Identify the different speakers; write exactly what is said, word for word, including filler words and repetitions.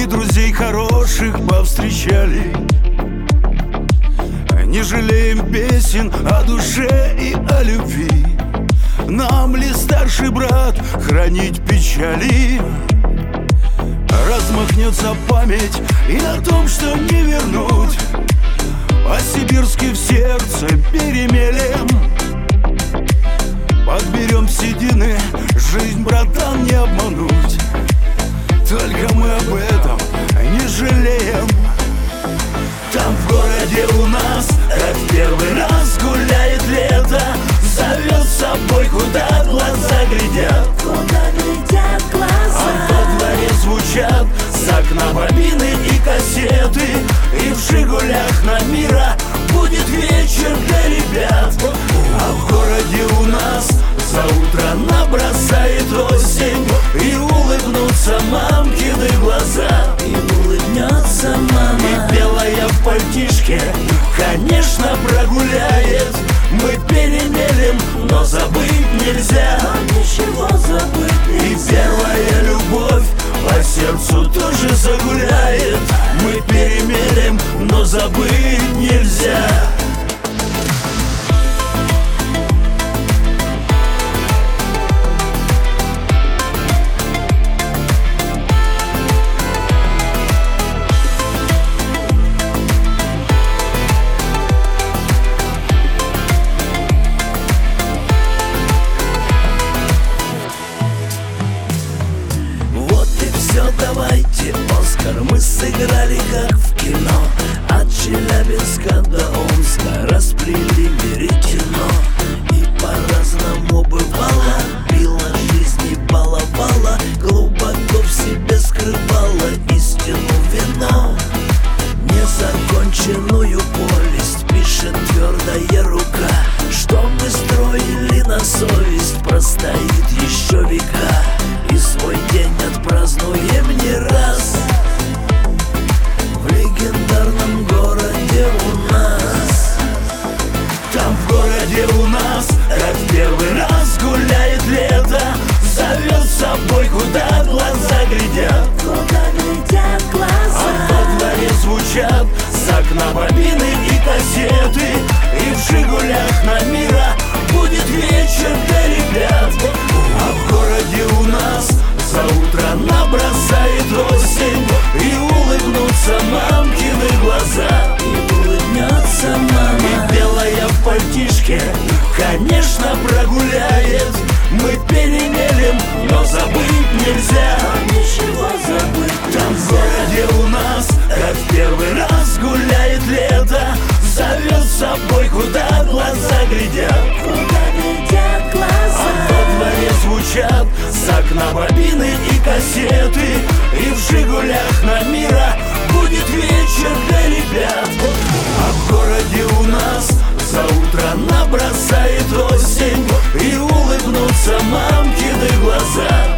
Speaker 1: друзей хороших повстречали. Не жалеем песен о душе и о любви. Нам ли, старший брат, хранить печали? Размахнется память и на том, что не вернуть, о Сибирске в сердце перемелем. Подберем седины, жизнь, братан, не обмануть. Только мы об этом не жалеем. Там в городе у нас, как в первый раз, гуляет лето. Зовет с собой, куда глаза глядят.
Speaker 2: Куда глядят глаза.
Speaker 1: А во дворе звучат с окна бобины и кассеты. И в «Жигулях» на Мира будет вечер для ребят. А в городе у нас за утро набросает осень. И улыбнутся мамкины глаза.
Speaker 2: И улыбнется мама.
Speaker 1: И белая в пальтишке, конечно, прогуляет. Мы перемелем, но забыть нельзя.
Speaker 2: Но ничего забыть
Speaker 1: И
Speaker 2: нельзя.
Speaker 1: первая любовь по сердцу тоже загуляет. Мы перемелем, но забыть нельзя.
Speaker 2: Давайте, Оскар, мы сыграли как в кино. От Челябинска до Омска расплели веретено. И по-разному бывало, била жизнь и баловала. Глубоко в себе скрывала истину вино. Незаконченную повесть пишет твердая рука. Что мы строили на совесть, простоит еще века. И свой день отпразднуем не раз в легендарном городе у нас.
Speaker 1: Там в городе у нас, как в первый раз, гуляет лето. Зовет с собой, куда глаза глядят.
Speaker 2: Куда глядят глаза.
Speaker 1: А во дворе звучат с окна бобины и кассеты. И в «Жигулях» на Мира будет вечер для ребят. А в городе у нас за утро набросает осень. И улыбнутся мамкины глаза.
Speaker 2: И улыбнется мама.
Speaker 1: И белая в пальтишке, конечно, прогуляет. Мы перемелем, но забыть нельзя.
Speaker 2: Ничего забыть
Speaker 1: Там в городе у нас, как в первый раз, гуляет лето. Зовет с собой, куда глаза глядят.
Speaker 2: Куда глядят глаза.
Speaker 1: А во дворе звучат с окна бобины и кассеты. И в «Жигулях» на Мира будет вечер для ребят. А в городе у нас за утро набросает осень. И улыбнутся мамкины глаза.